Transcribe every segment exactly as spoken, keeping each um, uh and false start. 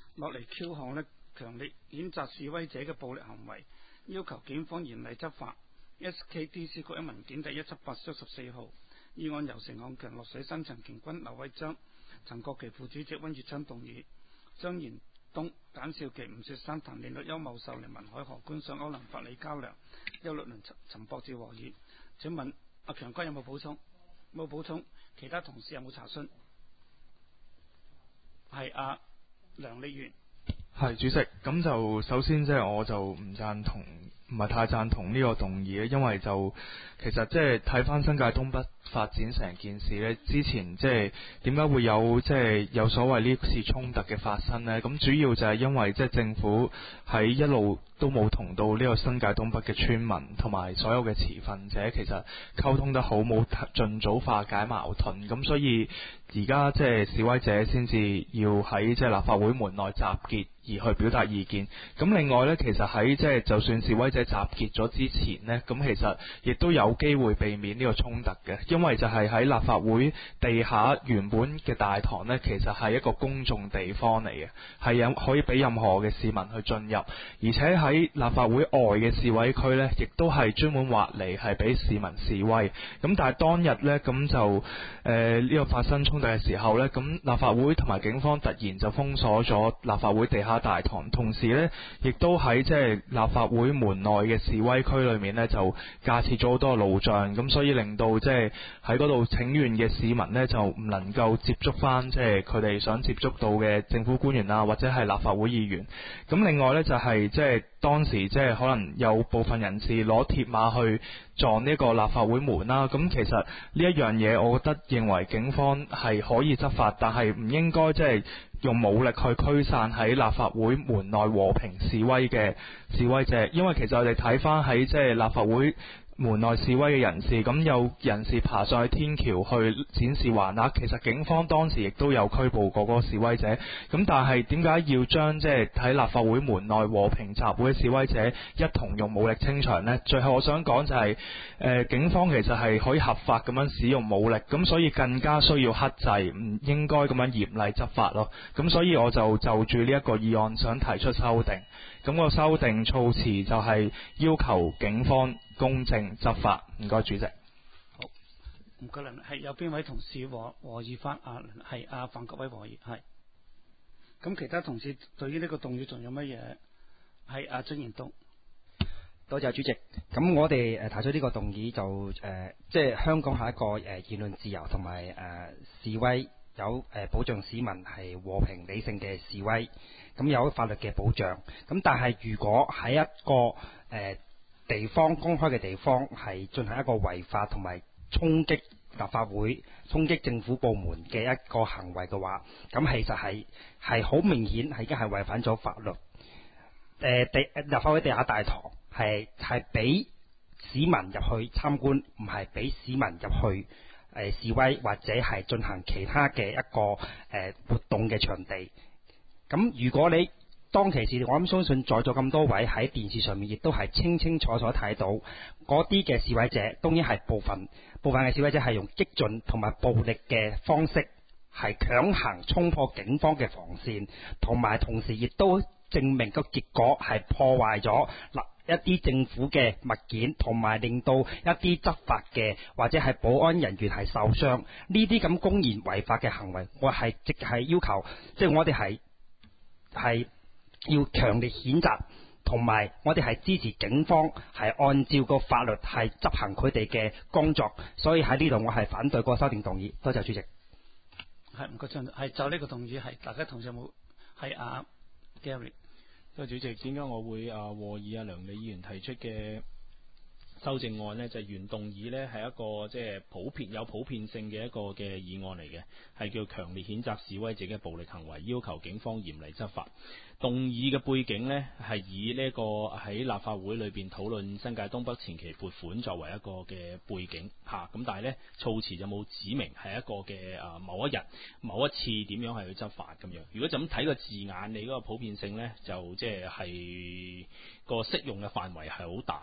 落嚟 Q 項呢，強烈譴責示威者嘅暴力行為，要求警方嚴厲執法。S K D C 局一文件第一七八雙十四號，議案由成漢強、落水新、陳瓊君、劉偉章、陳國旗副主席温月昌動議，張賢東、簡少琪、吳雪山、譚練律、邱茂秀、林文海、何官上、歐能法、李家良、邱律倫、陳博志和議。請問阿強君有冇補充？冇補充。其他同事有冇查詢？係阿、啊、梁利元。 係主席，咁就首先即係我就唔贊同，唔係太贊同呢個動議，因為就其實即係睇翻新界東北發展成件事呢，之前即係點解會有即係有所謂呢次衝突嘅發生呢？咁主要就係因為即係政府喺一路都冇同到呢個新界東北嘅村民同埋所有嘅持份者其實溝通得好，冇盡早化解矛盾，咁所以而家即係示威者先至要喺即係立法會門內集結而去表達意見。咁另外呢，其實喺即係就算示威者集結咗之前呢，咁其實亦都有機會避免呢個衝突嘅，因為就係喺立法會地下原本嘅大堂呢，其實係一個公眾地方嚟嘅，係有可以俾任何嘅市民去進入，而且喺立法會外嘅示威區呢，亦都係專門劃嚟係俾市民示威。咁但係當日呢，咁就誒呢、呃這個發生衝突嘅時候呢，咁立法會同埋警方突然就封鎖咗立法會地下大堂，同時呢，亦都喺即係立法會門內嘅示威區裏面呢，就架設咗好多路障，咁所以令到即係喺嗰度請願嘅市民呢，就唔能夠接觸翻即係佢哋想接觸到嘅政府官員啊，或者係立法會議員。咁另外呢，就係即係當時即係可能有部分人士攞鐵馬去撞呢個立法會門啦。咁其實呢一樣嘢，我覺得認為警方係可以執法，但係唔應該即係用武力去驅散喺立法會門內和平示威嘅示威者。因為其實我哋睇翻喺即係立法會門內示威嘅人士，咁有人士爬上去天橋去展示橫額，其實警方當時亦都有拘捕過嗰個示威者。咁但係點解要將即係喺立法會門內和平集會嘅示威者一同用武力清場呢？最後我想講就係、是呃、警方其實係可以合法咁樣使用武力，咁所以更加需要克制，唔應該咁樣嚴厲執法咯。咁所以我就就住呢一個議案想提出修訂，咁、那個修訂措辭就係要求警方公正執法。唔該，主席。 好，唔該啦。係有邊位同事和和議翻？啊，係阿范國威和議，係。咁其他同事對於呢個動議仲有乜嘢？係阿張賢東。 多謝主席。咁我哋誒提出呢個動議就誒，即、呃、係、就是、香港係一個誒言論自由同埋誒示威有誒保障市民係和平理性嘅示威，咁有法律嘅保障。咁但係如果喺一個誒、呃地方公開嘅地方係進行一個違法同埋衝擊立法會、衝擊政府部門嘅一個行為嘅話，咁其實係係好明顯係已經係違反咗法律。誒、呃、地立法會地下大堂係係俾市民入去參觀，唔係俾市民入去誒、呃、示威或者係進行其他嘅一個誒、呃、活動嘅場地。咁如果你當其時，我諗相信在座咁多位喺電視上面亦都係清清楚楚睇到嗰啲嘅示威者，當然係部分部分嘅示威者係用激進同埋暴力嘅方式係強行衝破警方嘅防線，同埋同時亦都證明個結果係破壞咗嗱一啲政府嘅物件，同埋令到一啲執法嘅或者係保安人員係受傷。呢啲咁公然違法嘅行為，我係即係要求，即係我哋係係。要強烈譴責，同埋我哋係支持警方係按照個法律係執行佢哋嘅工作，所以喺呢度我係反對個修訂動議。多謝主席。 係唔該張，係就呢個動議係大家同事有冇？係阿 Gary。 多謝主席，點解我會啊和議阿梁李議員提出嘅修正案呢？就係、原動議呢係一個即係普遍有普遍性嘅一個嘅議案嚟嘅，係叫強烈譴責示威者嘅暴力行為，要求警方嚴厲執法。動議嘅背景呢係以呢個喺立法會裏邊討論新界東北前期撥款作為一個嘅背景嚇，咁但係呢措辭就冇指明係一個嘅啊某一日某一次點樣係去執法咁樣。如果就咁睇個字眼，你嗰個普遍性呢就即係係個適用嘅範圍係好大嘅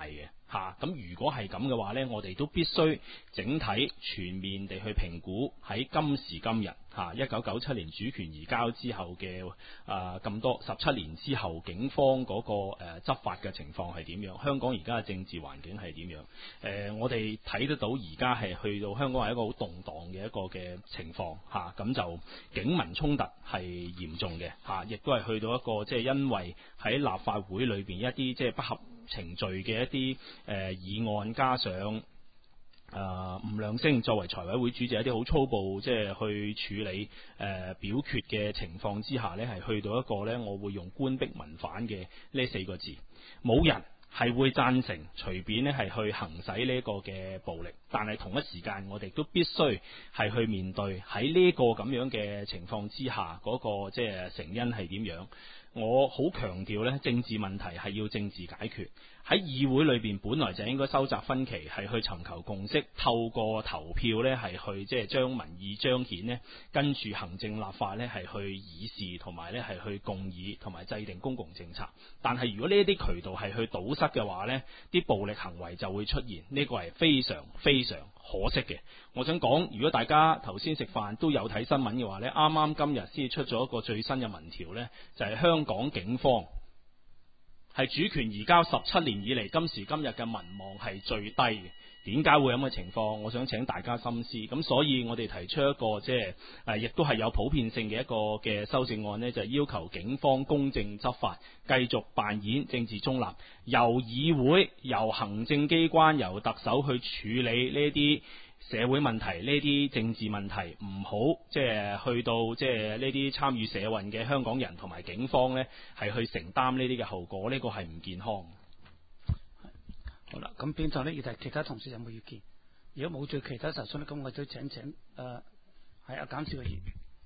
嚇。咁、啊、如果係咁嘅話呢，我哋都必須整體全面地去評估喺今時今日嚇一九九七年主權移交之後嘅啊咁多十七年之後，警方嗰、那個誒、呃、執法嘅情況係點樣？香港而家嘅政治環境係點樣？誒、呃，我哋睇得到而家係去到香港係一個好動盪嘅一個嘅情況嚇，咁、啊、就警民衝突係嚴重嘅嚇，亦、啊、都係去到一個即係、就是、因為喺立法會裏邊一啲即係不合程序嘅一啲誒、呃、議案，加上誒、呃、吳亮星作為財委會主席一啲好粗暴即係去處理誒、呃、表決嘅情況之下呢，係去到一個呢，我會用官逼民反嘅呢四個字，冇人係會贊成隨便呢係去行使呢個嘅暴力，但係同一時間我哋都必須係去面對喺呢個咁樣嘅情況之下嗰、那個即係成因係點樣。我好強調呢，政治問題係要政治解決。喺議會裏邊，本來就應該收窄分歧，係去尋求共識，透過投票呢係去即係將民意彰顯呢，跟住行政立法呢係去議事，同埋呢係去共議同埋制定公共政策。但係如果呢一啲渠道係去堵塞嘅話呢，啲暴力行為就會出現，呢個係非常非常可惜嘅。我想講，如果大家頭先食飯都有睇新聞嘅話呢，啱啱今日先出咗一個最新嘅民調呢，就係香港警方係主權移交十七年以嚟，今時今日嘅民望係最低嘅。點解會有咁嘅情況？我想請大家深思。咁所以我哋提出一個即係誒，亦都係有普遍性嘅一個嘅修正案呢，就係要求警方公正執法，繼續扮演政治中立，由議會、由行政機關、由特首去處理呢啲社會問題，呢啲政治問題，唔好即係去到即係呢啲參與社運嘅香港人同埋警方呢，係去承擔呢啲嘅後果，呢個係唔健康。 好啦，咁邊度呢？要睇其他同事有冇意見？如果冇最其他查詢咧，咁我都請請誒係阿簡少嘅議員。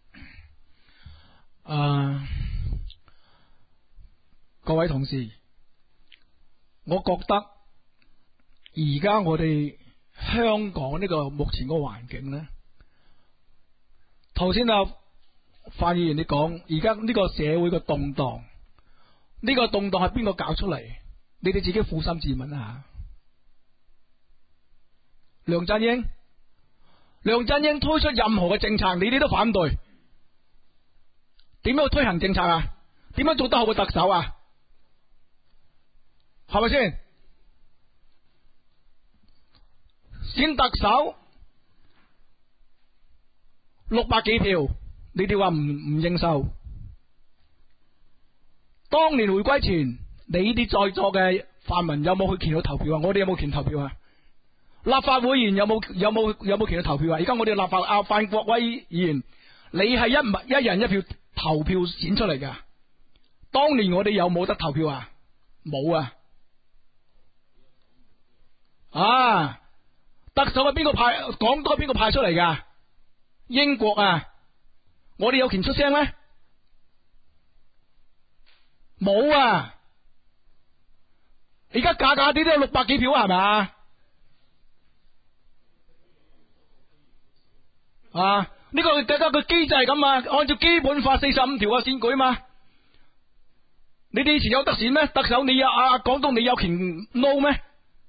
誒，各位同事，我覺得而家我哋香港呢個目前個環境呢，頭先啊范議員你講，而家呢個社會嘅動盪，呢個動盪係邊個搞出嚟？你哋自己負心自問一下。梁振英，梁振英推出任何嘅政策，你哋都反對。點樣去推行政策啊？點樣做得好嘅特首啊？係咪先？選特首六百幾票，你哋話唔唔認受？當年回歸前，你哋在座嘅泛民有冇去權去投票啊？我哋有冇權投票啊？立法會議員有冇有冇有冇權去投票啊？而家我哋立法啊，范國威議員，你係一物一人一票投票選出嚟噶。當年我哋有冇得投票啊？冇啊！啊！特首係邊個派？港督係邊個派出嚟噶？英國啊！我哋有權出聲咩？冇啊！而家假假啲都有六百幾票啊，係咪？啊！呢個大家個機制係咁啊，按照基本法四十五條嘅選舉嘛。你哋以前有得選咩？特首你有啊，廣東你有權 no 咩？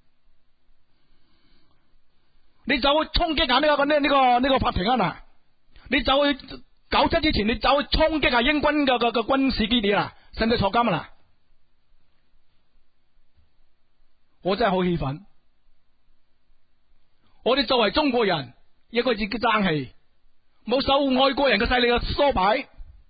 你走去衝擊下呢個呢呢個呢個法庭啊嗱！你走去九七之前，你走去衝擊下英軍嘅嘅嘅軍事基地啊，使唔使坐監啊嗱？我真係好氣憤！我哋作為中國人，應該自己爭氣，冇受外國人嘅勢力嘅唆擺。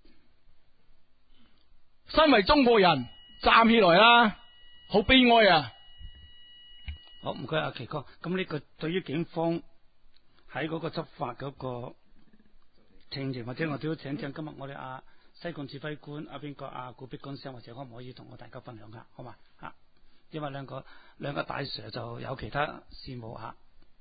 身為中國人，站起來啦！好悲哀啊！ 好，唔該阿奇哥。咁呢個對於警方喺嗰個執法嗰個情形，或者我都要請請今日我哋阿西貢指揮官阿邊個阿古碧君生，或者可唔可以同我大家分享下，好嘛吓？因為兩個兩個大 Sir 就有其他事務吓。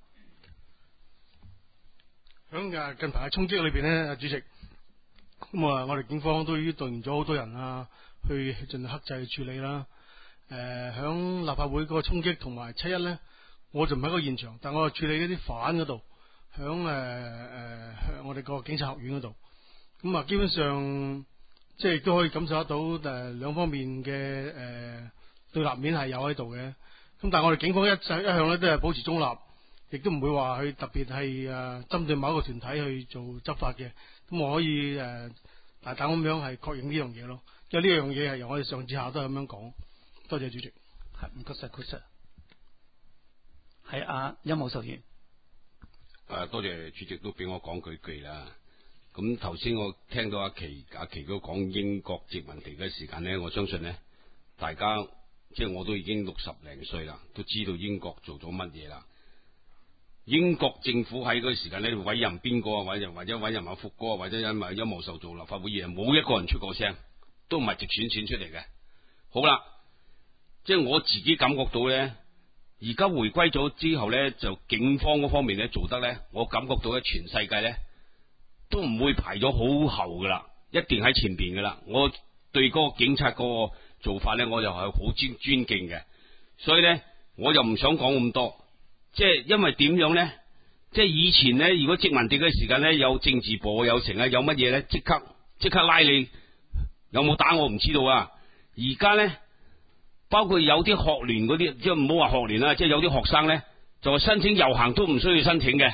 響啊近排嘅衝擊裏邊呢，主席，咁啊我哋警方都已經動員咗好多人啊，去盡量克制處理啦。誒、呃，響立法會嗰個衝擊同埋七一呢，我就唔喺個現場，但我係處理嗰啲犯嗰度，響誒誒我哋個警察學院嗰度。咁啊，基本上即係亦都可以感受得到誒兩方面嘅誒、呃、對立面係有喺度嘅。 咁但係我哋警方一一向咧都係保持中立，亦都唔會話去特別係誒針對某一個團體去做執法嘅。咁我可以誒、呃、大膽咁樣係確認呢樣嘢咯，因為呢樣嘢係由我哋上至下都係咁樣講。多謝主席。 係唔該晒，郭 Sir。係阿邱武授員。 誒，多謝主席都俾我講句句啦。咁頭先我聽到阿琪阿琪哥講英國殖民地嘅時間呢，我相信呢，大家即係我都已經六十零歲啦，都知道英國做咗乜嘢啦。英國政府喺嗰個時間呢，委任邊個啊，委任或者委任阿福哥，或者因為邱武授做立法會議員，冇一個人出過聲，都唔係直選選出嚟嘅。好啦，即係我自己感覺到呢。而家回歸咗之後呢，就警方嗰方面呢做得呢，我感覺到咧全世界呢都唔會排咗好後噶啦，一定喺前邊噶啦。我對嗰個警察嗰個做法呢，我又係好尊尊敬嘅，所以呢，我又唔想講咁多，即係因為點樣呢？即係以前呢，如果殖民地嘅時間呢，有政治部有成啊，有乜嘢呢？即刻即刻拉你，有冇打我唔知道啊。而家呢。包括有啲學聯嗰啲，即係唔好話學聯啦，即係有啲學生咧，就申請遊行都唔需要申請嘅。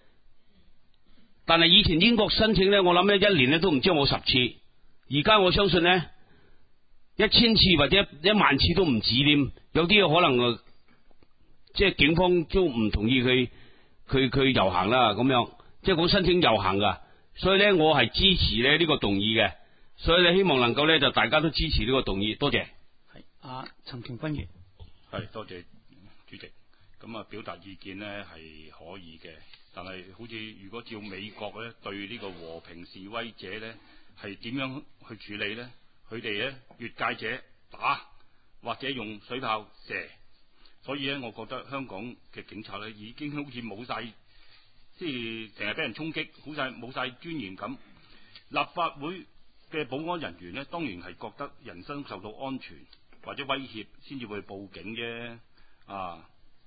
但係以前英國申請咧，我諗咧一年咧都唔知有冇十次。而家我相信咧，一千次或者一萬次都唔止添。有啲可能即係警方都唔同意佢佢佢遊行啦，咁樣即係講申請遊行噶。所以咧，我係支持咧呢個動議嘅。所以咧，希望能夠咧就大家都支持呢個動議。多謝。 阿陳瓊君員。 係，多謝主席。咁啊，表達意見呢係可以嘅，但係好似如果照美國咧對呢個和平示威者咧係點樣去處理咧？佢哋咧越界者打或者用水炮射，所以咧我覺得香港嘅警察咧已經好似冇晒，即係成日俾人衝擊，好晒冇晒尊嚴咁。立法會嘅保安人員咧，當然係覺得人身受到安全或者威脅先至會報警啫。啊，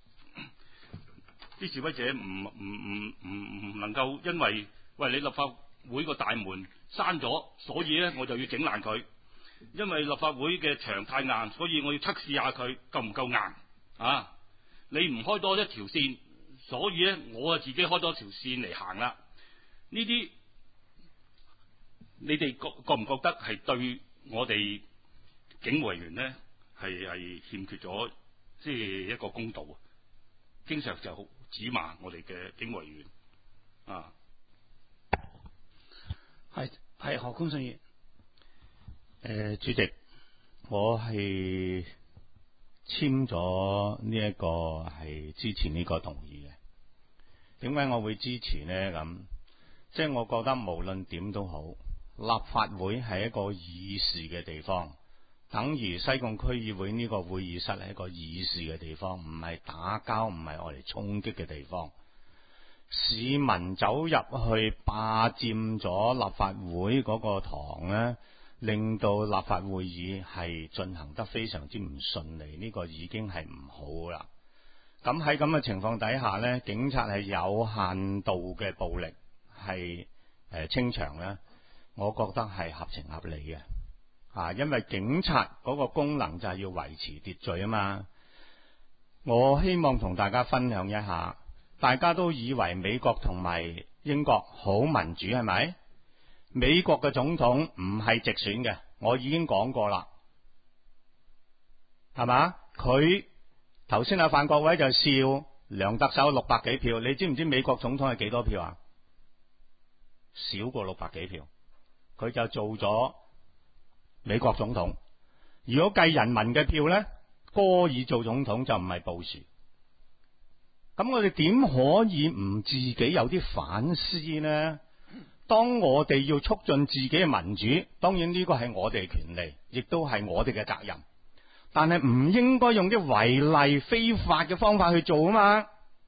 啲示威者唔唔唔唔唔能夠因為喂你立法會個大門閂咗，所以咧我就要整爛佢。因為立法會嘅牆太硬，所以我要測試下佢夠唔夠硬啊！你唔開多一條線，所以咧我啊自己開多條線嚟行啦。呢啲你哋覺覺唔覺得係對我哋警務人員咧係係欠缺咗即係一個公道啊？經常就指罵我哋嘅警務人員啊， 係係何公信義。 誒、呃，主席，我係簽咗呢一個係支持呢個動議嘅。點解我會支持呢？咁即係我覺得無論點都好，立法會係一個議事嘅地方，等於西貢區議會呢個會議室係一個議事嘅地方，唔係打交，唔係我哋衝擊嘅地方。市民走入去霸佔咗立法會嗰個堂呢，令到立法會議係進行得非常之唔順利，呢個已經係唔好啦。咁喺咁嘅情況底下呢，警察係有限度嘅暴力係誒清場呢，我覺得係合情合理嘅。啊，因為警察嗰個功能就係要維持秩序啊嘛。我希望同大家分享一下，大家都以為美國同埋英國好民主係咪？美國嘅總統唔係直選嘅，我已經講過啦，係嘛？佢頭先阿范國威就笑梁特首六百幾票，你知唔知美國總統係幾多票啊？少過六百幾票，佢就做咗美國總統。如果計人民嘅票呢，戈爾做總統就唔係布殊。咁我哋點可以唔自己有啲反思呢？當我哋要促進自己嘅民主，當然呢個係我哋嘅權利，亦都係我哋嘅責任。但係唔應該用啲違例非法嘅方法去做啊嘛！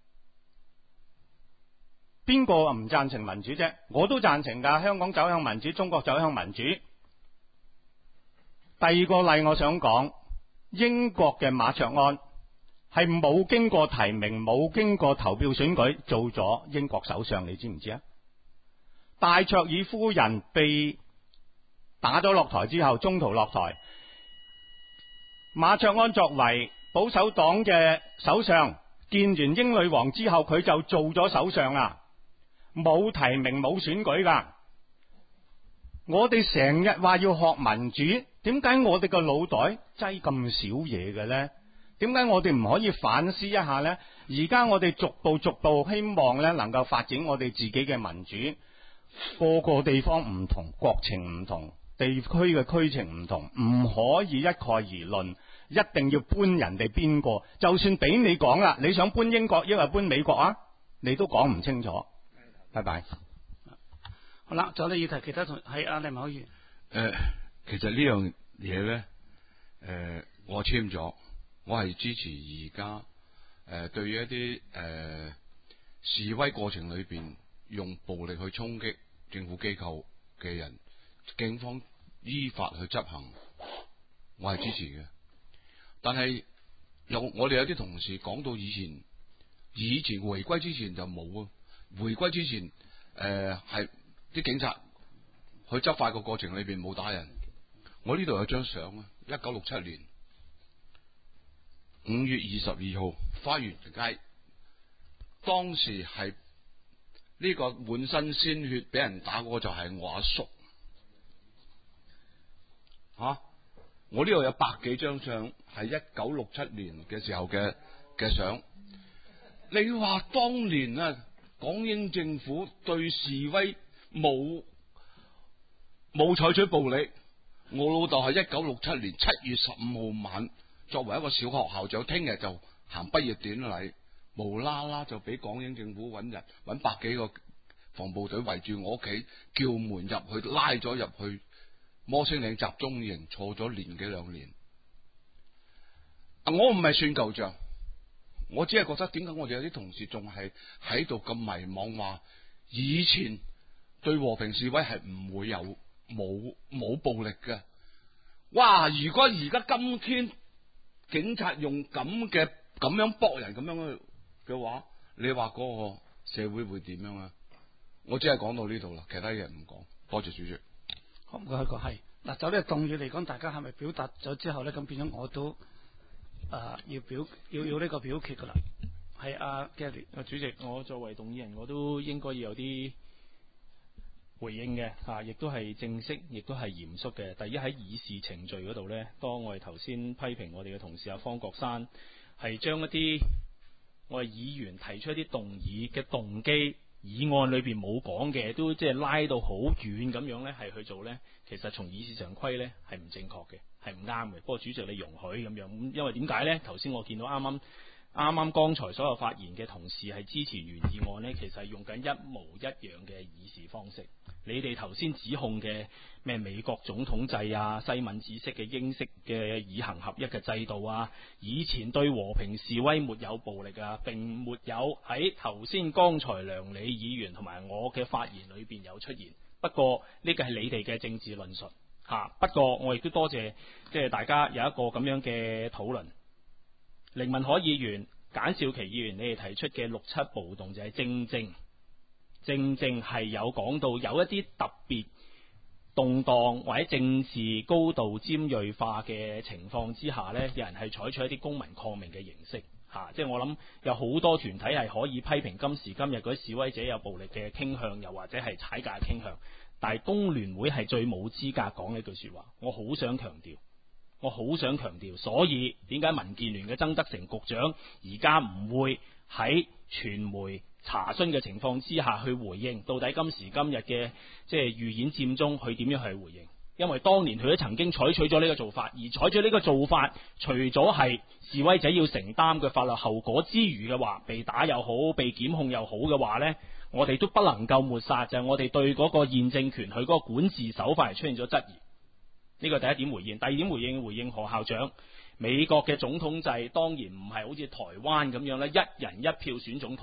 邊個唔贊成民主啫？我都贊成噶，香港走向民主，中國走向民主。第二個例我想講，英國嘅馬卓安係冇經過提名，冇經過投票選舉做咗英國首相，你知唔知啊？戴卓爾夫人被打咗落台之後，中途落台。馬卓安作為保守黨嘅首相見完英女王之後，佢就做咗首相啦，冇提名冇選舉㗎。我哋成日話要學民主，點解我哋個腦袋擠咁少嘢嘅呢？點解我哋唔可以反思一下呢？而家我哋逐步逐步希望咧能夠發展我哋自己嘅民主，個個地方唔同，國情唔同，地區嘅區情唔同，唔可以一概而論，一定要搬人哋邊個。就算俾你講啦，你想搬英國抑或搬美國啊，你都講唔清楚。拜拜。 好啦，仲有啲議題，其他同係啊，你唔可以。誒、 呃，其實呢樣嘢咧，誒、呃，我簽咗，我係支持而家誒對於一啲誒、呃、示威過程裏邊用暴力去衝擊政府機構嘅人，警方依法去執行，我係支持嘅。但係有我哋有啲同事講到以前，以前回歸之前就冇啊，回歸之前誒係。呃啲警察去執法個過程裏邊冇打人。我呢度有張相啊，一九六七年五月二十二號花園街，當時係呢個滿身鮮血俾人打嗰個就係我阿叔。吓、啊，我呢度有百幾張相，係一九六七年嘅時候嘅嘅相。你話當年啊，港英政府對示威冇冇採取暴力，我老豆係一九六七年七月十五號晚，作為一個小學校長，聽日就行畢業典禮，無啦啦就俾港英政府揾人揾百幾個防暴隊圍住我屋企，叫門入去，拉咗入去摩星嶺集中營，坐咗年幾兩年。我唔係算舊賬，我只係覺得點解我哋有啲同事仲係喺度咁迷惘，話以前對和平示威係唔會有冇冇暴力嘅。哇！如果而家今天警察用咁嘅咁樣搏人咁樣嘅話，你話嗰個社會會點樣啊？我只係講到呢度啦，其他嘢唔講。多謝主席。 好，唔該，個係嗱，就呢個動議嚟講，大家係咪表達咗之後咧，咁變咗我都誒、呃、要表要要呢個表決噶啦。係阿 Gary， 啊主席，我作為動議人，我都應該要有啲回應嘅嚇，亦都係正式，亦都係嚴肅嘅。第一，喺議事程序嗰度呢，當我哋頭先批評我哋嘅同事阿方國珊係將一啲我哋議員提出一啲動議嘅動機，議案裏邊冇講嘅，都即係拉到好遠咁樣呢，係去做呢。其實從議事常規呢，係唔正確嘅，係唔啱嘅。不過主席你容許咁樣，因為點解呢？頭先我見到啱啱。啱啱剛才所有發言嘅同事係支持原議案呢，其實係用緊一模一樣嘅議事方式。你哋頭先指控嘅咩美國總統制啊、西敏寺式嘅英式嘅以行合一嘅制度啊，以前對和平示威沒有暴力啊，並沒有喺頭先剛才梁理議員同埋我嘅發言裏邊有出現。不過呢個係你哋嘅政治論述嚇。不過我亦都多謝即係大家有一個咁樣嘅討論。凌文海議員、簡少琪議員，你哋提出嘅六七暴動就係正正正正係有講到有一啲特別動盪或者政治高度尖銳化嘅情況之下呢，有人係採取一啲公民抗命嘅形式嚇、啊，即係我諗有好多團體係可以批評今時今日嗰啲示威者有暴力嘅傾向，又或者係踩界傾向，但係工聯會係最冇資格講呢句説話，我好想強調。我好想強調，所以點解民建聯嘅曾德成局長而家唔會喺傳媒查詢嘅情況之下去回應，到底今時今日嘅即係預演佔中，佢點樣去回應？因為當年佢都曾經採取咗呢個做法，而採取呢個做法，除咗係示威者要承擔嘅法律後果之餘嘅話，被打又好，被檢控又好嘅話呢，我哋都不能夠抹殺，就係、是、我哋對嗰個現政權佢嗰個管治手法係出現咗質疑。呢個第一點回應，第二點回應回應何校長，美國嘅總統制當然唔係好似台灣咁樣咧，一人一票選總統，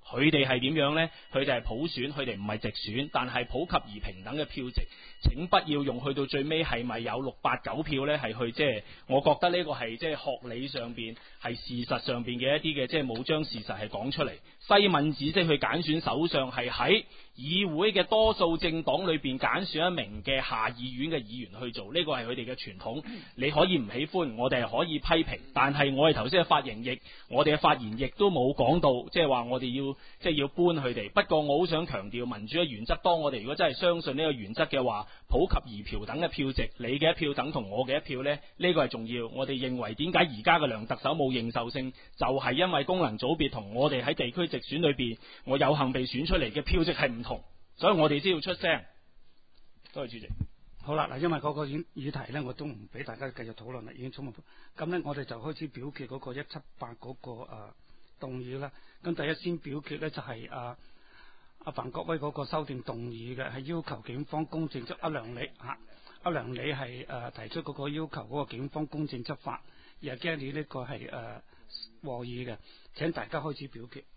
佢哋係點樣呢？佢哋係普選，佢哋唔係直選，但係普及而平等嘅票值。請不要用去到最尾係咪有六八九票呢？係去即係，我覺得呢個係即係學理上邊係事實上邊嘅一啲嘅，即係冇將事實係講出嚟。西敏寺即係去揀選首相係喺議會嘅多數政黨裏邊揀選一名嘅下議院嘅議員去做，呢個係佢哋嘅傳統。你可以唔喜歡，我哋係可以批評，但係我哋頭先嘅發言亦，我哋嘅發言亦都冇講到，即係話我哋要即係要搬佢哋。不過我好想強調民主嘅原則，當我哋如果真係相信呢個原則嘅話，普及而平等嘅票值，你嘅一票等同我嘅一票呢，呢個係重要。我哋認為點解而家嘅梁特首冇認受性，就係因為功能組別同我哋喺地區直選裏邊，我有幸被選出嚟嘅票值係唔同，所以我哋先要出聲。多謝主席。 好啦，嗱，因為嗰個議議題呢，我都唔俾大家繼續討論啦，已經充分。咁呢，我哋就開始表決嗰個一七八嗰個誒動議啦。咁第一先表決呢，就係阿阿范國威嗰個修訂動議嘅，係要求警方公正執阿梁理嚇，阿梁理係誒、呃、提出嗰個要求嗰個警方公正執法，而阿 Gary 呢個係誒和議嘅。請大家開始表決。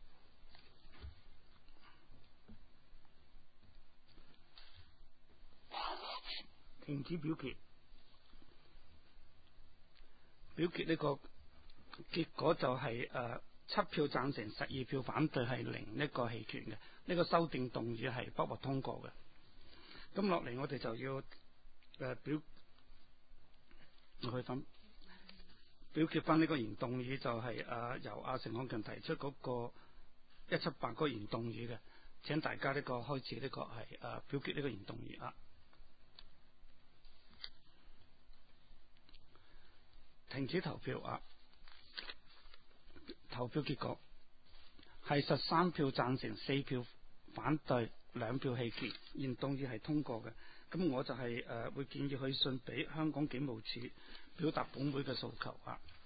停止表決。表決呢個結果就係、是、誒、呃、七票贊成，十二票反對，係零一個棄權嘅。呢、這個修訂動議係不獲通過嘅。咁落嚟我哋就要誒、呃、表去分表決翻呢個原動議，就係、是、誒、呃、由阿陳漢強提出嗰個一七八個原動議嘅。請大家呢個開始呢個係誒、呃、表決呢個原動議啊。停止投票啊！投票結果係十三票贊成，四票反對，兩票棄權，原動議係通過嘅。咁我就係、是、誒、呃、會建議去信俾香港警務處，表達本會嘅訴求啊。